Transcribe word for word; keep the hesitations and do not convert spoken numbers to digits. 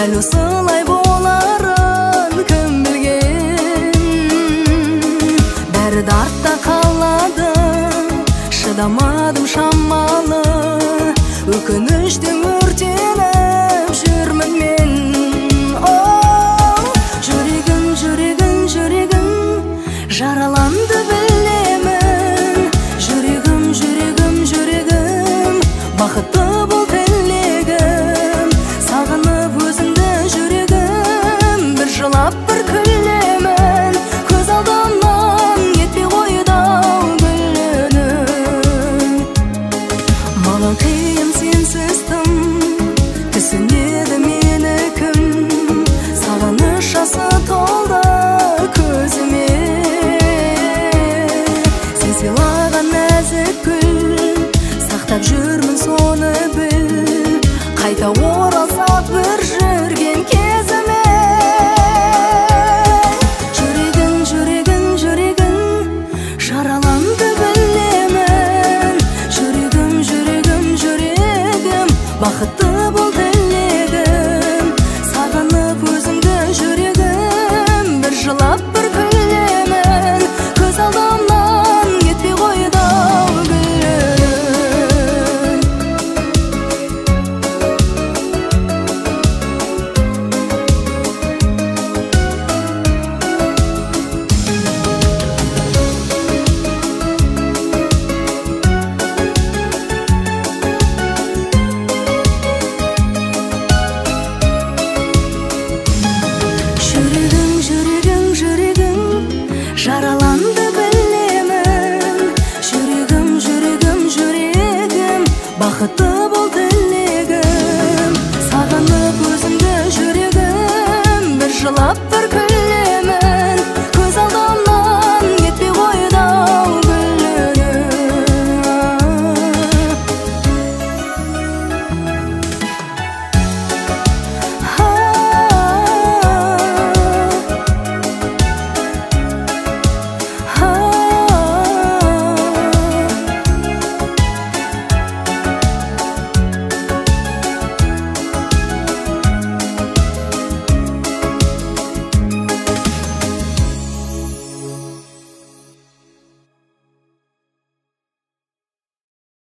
дәл осылай боларын кім білген. Бәрі де артта қалады, шыдамадым шамалы, өкініштен өртеніп жүрмін мен. Жүрегім, жүрегім, жүрегім жараланды білемін. Жүрегім, жүрегім, жүрегім бақытты бол тілегім. Сағынып өзіңді жүрегім, бір жылап бір күлемін. Көз алдымнан кетпей қойдау гүлініп. Маған қиын сенсіз тым, түсінеді мені кім. Сағыныш жасы толды көзіме. Сен сыйлаған нәзік гүл, сақтап жүрмін соны біл. Қайта оралсақ бір жыл